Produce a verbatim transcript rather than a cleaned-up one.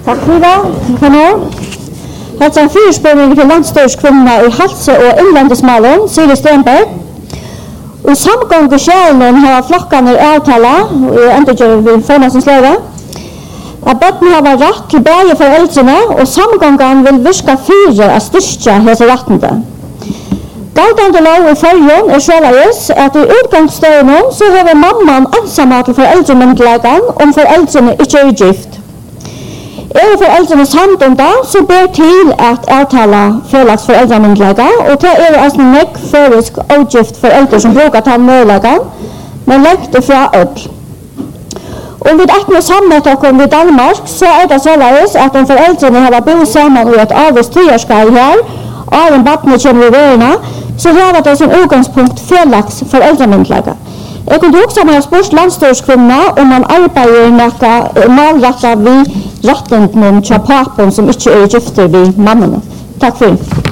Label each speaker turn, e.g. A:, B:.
A: Takk for det. Dette er en fyrspørning til landstyrskvinnerne i Halse og innlandesmalen, Siri Stenberg. Og i samgang i sjælen har flokkene avtale, og enda gjør vi formassens leve, at bøtten har rett til begge foreldrene, og samgangen vil virke fire av styrke hese rettene. Galdande lov i følgen er således at i utgangsstøyene så har mamman ensamme til foreldremyndigheten om foreldrene ikke er gift. Er foreldrene samt om det, så ber til at avtale felags foreldremyndigheter, og det er altså nek førisk avgift foreldre som bruker ta møylagen, men legg det fra opp. Om vi ikke sammenhet oss i Danmark, så er det således at om foreldrene har bodd sammen i et avvist tiårskall her, og en badne kommer i verden, så har det som utgangspunkt felags foreldremyndigheter. Jeg kunne også ha spørt landstyrskvinnerne om man arbeider noe malrettet ved rettenden til papen som ikke er gifter ved mammene. Takk for det.